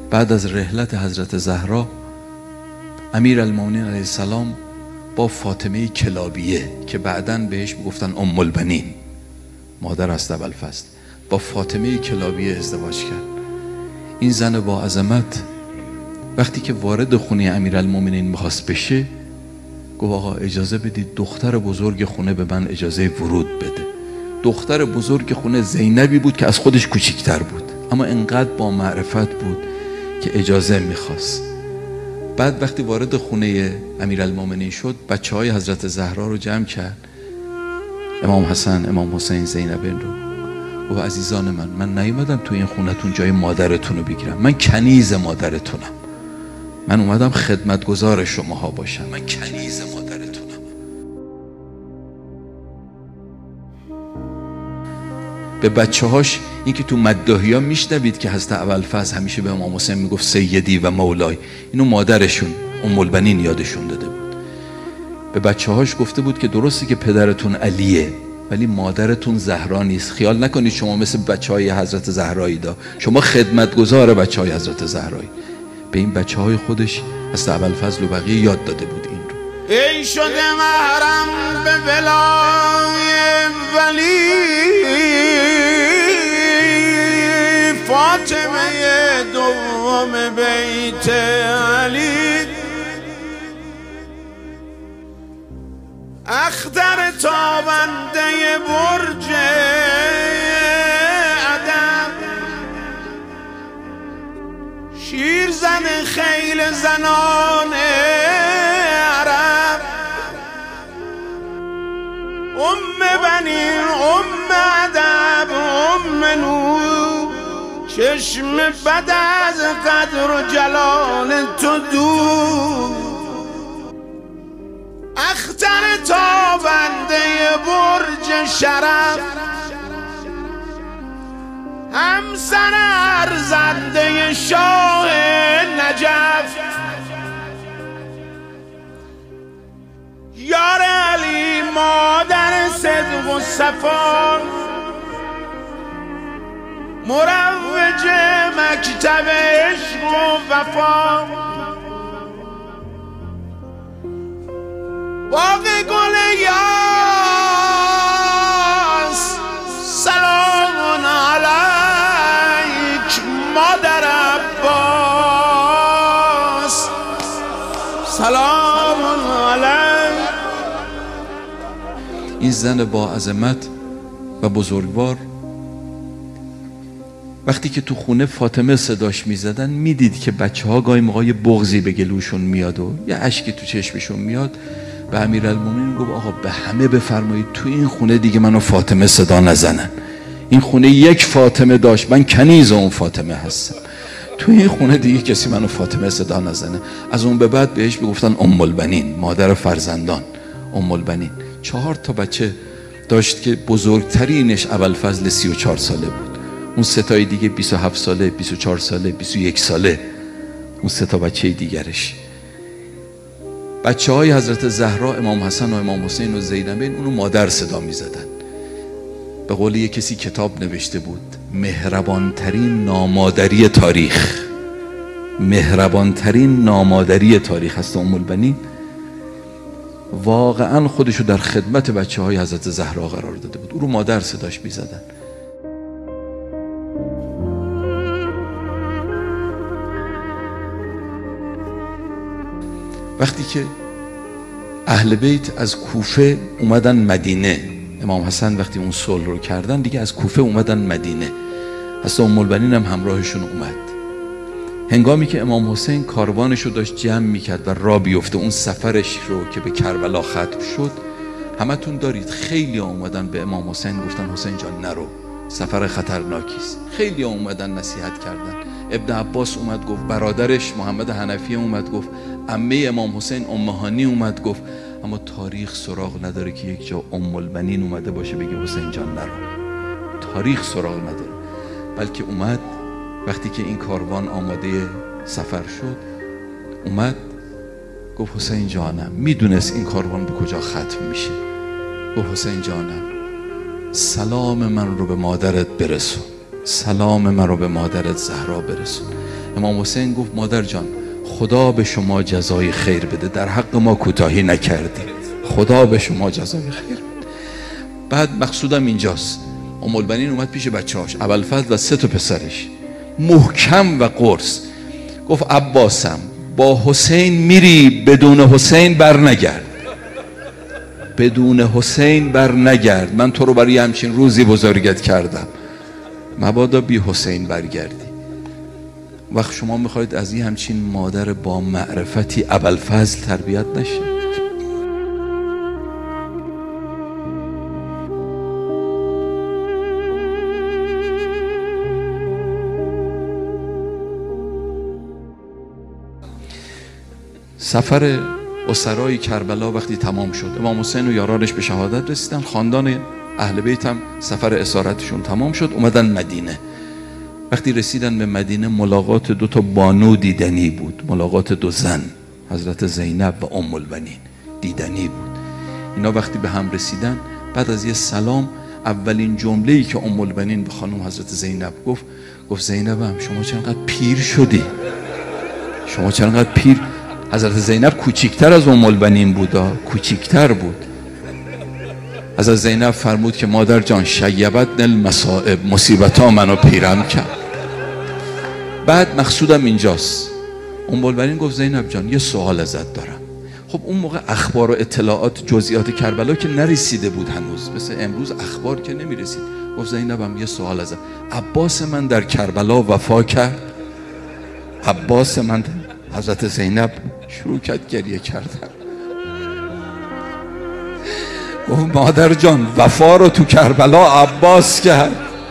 بعد از رحلت حضرت زهرا امیرالمومنین علیه السلام با فاطمه کلابیه که بعداً بهش میگفتن ام البنین، مادر است ابوالفضل، با فاطمه کلابیه ازدواج کرد. این زن با عظمت وقتی که وارد خونه امیرالمومنین میخواست بشه گفت آقا اجازه بدید دختر بزرگ خونه به من اجازه ورود بده. دختر بزرگ خونه زینبی بود که از خودش کوچیکتر بود، اما انقدر با معرفت بود که اجازه میخواست. بعد وقتی وارد خونه امیرالمومنین شد بچه های حضرت زهرا رو جمع کرد، امام حسن، امام حسین، زینبین رو. و عزیزان من نیومدم تو این خونتون جای مادرتون رو بگیرم، من کنیز مادرتونم، من اومدم خدمتگزار شماها باشم، من کنیز مادرتونم. به بچه هاش این که تو مداحی ها میشنوید که حضرت ابوالفضل همیشه به امام حسین میگفت سیدی و مولای، اینو مادرشون ام البنین یادشون داده بود. به بچه هاش گفته بود که درسته که پدرتون علیه ولی مادرتون زهرا نیست، خیال نکنید شما مثل بچه های حضرت زهرایی دا، شما خدمتگزار بچه های حضرت زهرایی. به این بچه های خودش حضرت ابوالفضل و بقیه یاد داده بود این رو. ای شده محرم به ولای ولی فاطمه دوم بیت علی، اختر تابنده برج ادم، شیر زن خیل زنان عرب، ام بنین، ام ادب، ام نور، چشم بد از قدر و جلال تو دور، اختر تابنده برج شرف، همسر ارزنده شاه نجف، یار علی مادر صدق و صفا، مروج مکتب عشق و وفا، باغ گل یاس، سلام علیک مادر عباس، سلام علیک. این زن با عظمت و بزرگوار وقتی که تو خونه فاطمه صداش میزدن میدید که بچه ها گاهی موقع بغضی به گلوشون میاد و یه اشکی تو چشمشون میاد. به امیرالمومنین گفت آقا به همه بفرمایید تو این خونه دیگه منو فاطمه صدا نزنن، این خونه یک فاطمه داشت، من کنیز اون فاطمه هستم، تو این خونه دیگه کسی منو فاطمه صدا نزنه. از اون به بعد بهش میگفتن ام البنین، مادر فرزندان، ام البنین. 4 تا بچه داشت که بزرگترینش ابوالفضل 34 ساله بود، اون 3 تای دیگه 27 ساله، 24 ساله، 21 ساله، اون 3 تا بچه دیگرش. بچه های حضرت زهرا امام حسن و امام حسین و زینبین اونو مادر صدا می زدن. به قول یک کسی کتاب نوشته بود مهربانترین نامادری تاریخ، مهربانترین نامادری تاریخ هست ام البنین. واقعا خودشو در خدمت بچه های حضرت زهرا قرار داده بود، او رو مادر صداش می زدن. وقتی که اهل بیت از کوفه اومدن مدینه، امام حسن وقتی اون صلح رو کردن دیگه از کوفه اومدن مدینه، حضرت ام البنین هم همراهشون اومد. هنگامی که امام حسین کاروانش رو داشت جمع میکرد و راه بیفته اون سفرش رو که به کربلا ختم شد، همتون دارید خیلی اومدن به امام حسین گفتن حسین جان نرو، سفر خطرناکیست. خیلی اومدن نصیحت کردن. ابن عباس اومد گفت، برادرش محمد حنفی اومد گفت، عمه امام حسین ام هانی اومد گفت، اما تاریخ سراغ نداره که یک جا ام البنین اومده باشه بگه حسین جان نرو. تاریخ سراغ نداره، بلکه اومد وقتی که این کاروان آماده سفر شد اومد گفت حسین جانم، میدونست این کاروان به کجا ختم میشه، گفت حسین جانم سلام من رو به مادرت برسون، سلام من رو به مادرت زهرا برسون. امام حسین گفت مادر جان خدا به شما جزای خیر بده، در حق ما کوتاهی نکردی، خدا به شما جزای خیر بده. بعد مقصودم اینجاست، ام البنین اومد پیش بچه‌هاش، ابوالفضل و 3 تا پسرش، محکم و قرص گفت عباسم با حسین میری، بدون حسین بر نگرد، بدون حسین بر نگرد، من تو رو برای همچین روزی بزرگت کردم، مبادا بی حسین برگردی. وقت شما میخواید از این همچین مادر با معرفتی ابوالفضل تربیت نشه؟ سفر اسرای کربلا وقتی تمام شد، امام حسین و یارانش به شهادت رسیدن، خاندان اهل بیت هم سفر اسارتشون تمام شد، اومدن مدینه. وقتی رسیدن به مدینه ملاقات 2 تا بانو دیدنی بود، ملاقات 2 زن، حضرت زینب و ام البنین دیدنی بود. اینا وقتی به هم رسیدن، بعد از یه سلام، اولین جمله‌ای که ام البنین به خانم حضرت زینب گفت زینبم شما چقدر پیر شدی، شما چقدر پیر. حضرت زینب کوچیکتر از ام البنین بود، کوچیکتر بود. حضرت زینب فرمود که مادر جان شیبتن المصائب، مصیبت ها منو پیرم کرد. بعد مقصودم اینجاست، ام البنین گفت زینب جان یه سوال ازت دارم. خب اون موقع اخبار و اطلاعات جزئیات کربلا که نرسیده بود هنوز، مثل امروز اخبار که نمیرسید. گفت زینبم یه سوال ازت، عباس من در کربلا وفا کرد؟ عباس من حضرت زینب شروع کرد گریه کردن. گفت مادر جان وفا رو تو کربلا عباس کرد،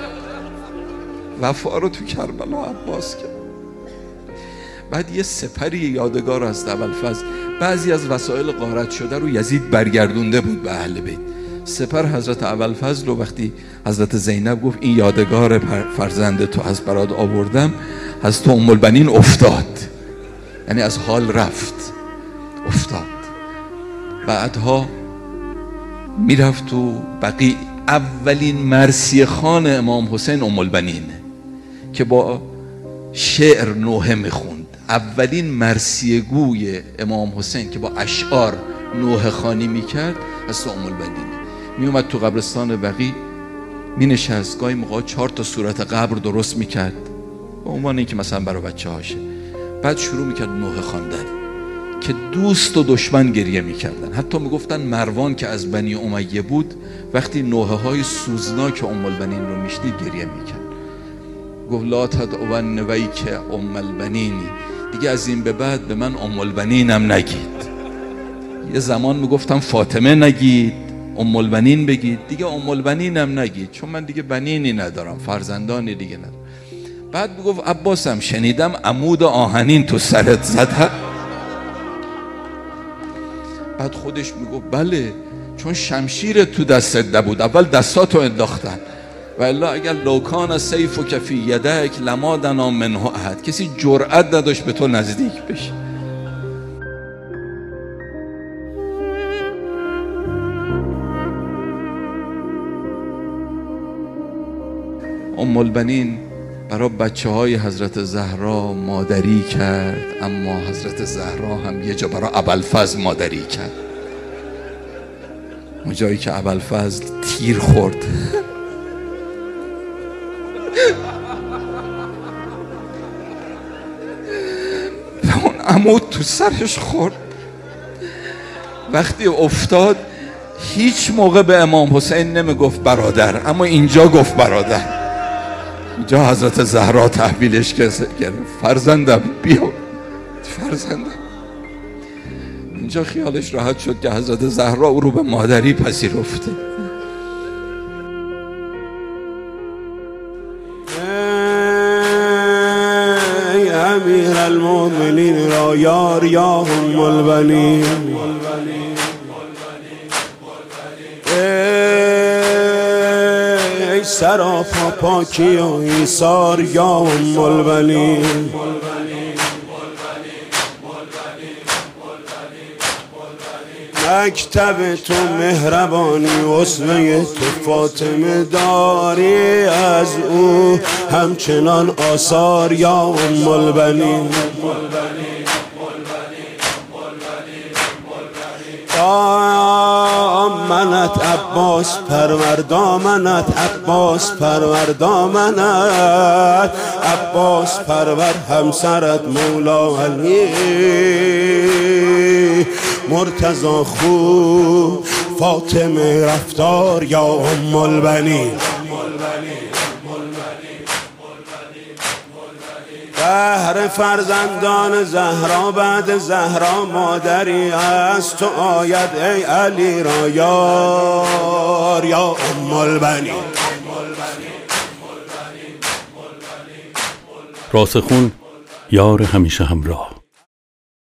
وفا رو تو کربلا عباس کرد. بعد یه سپری یادگار از ابوالفضل، بعضی از وسایل غارت شده رو یزید برگردونده بود به اهل بیت. سپر حضرت ابوالفضل رو وقتی حضرت زینب گفت این یادگار فرزند تو از برات آوردم، حضرت ام البنین افتاد، یعنی از حال رفت، افتاد. بعدها میرفت تو بقیع. اولین مرثیه خوان امام حسین ام البنینه که با شعر نوحه میخوند. اولین مرثیه گوی امام حسین که با اشعار نوحه خوانی میکرد از ام البنینه. میومد تو قبرستان بقیع مینشست، گاهی موقع 4 تا صورت قبر درست میکرد به عنوان اینکه مثلا برای بچه هاشه. بعد شروع میکرد نوحه خواندن که دوست و دشمن گریه میکردن. حتی میگفتن مروان که از بنی امیه بود وقتی نوحه های سوزناک ام البنین رو میشنید گریه میکرد. گفت لا تدعون نویک ام البنینی، دیگه از این به بعد به من ام البنینم نگید. یه زمان میگفتم فاطمه نگید، ام البنین بگید، دیگه ام البنینم نگید، چون من دیگه بنینی ندارم، فرزندانی دیگه ندارم. بعد میگفت عباسم شنیدم عمود آهنین تو سرت زده. بعد خودش میگفت بله، چون شمشیر تو دستت نبود، اول دستاتو انداختن، و الا اگر لوکان سیف و کفی یدک لما دنا منه احد، کسی جرأت نداشت به تو نزدیک بشه. ام البنین برای بچه های حضرت زهرا مادری کرد، اما حضرت زهرا هم یه جا برای ابوالفضل مادری کرد. اون جایی که ابوالفضل تیر خورد اون عمود تو سرش خورد. وقتی افتاد هیچ موقع به امام حسین نمیگفت برادر، اما اینجا گفت برادر. اینجا حضرت زهرا تحویلش کرد، فرزندم بیا، فرزندم. اینجا خیالش راحت شد که حضرت زهرا او رو به مادری پذیرفته. ای امیر المؤمنین را یار یا ام البنین، ای سراپا پاکی و ایثار یا ام البنین. مکتب تو مهربانی اسوه تو فاطمه داری، از او همچنان آثار یا ام البنین. دامنت عباس پرور، دامنت عباس پرور، دامنت عباس پرور، همسرت مولا علی مرتضی خو فاطمه رفتار یا ام البنین. بهر فرزندان زهرا بعد زهرا مادری از تو آید ای علی را یار یا ام البنین. راسخون، یار همیشه همراه.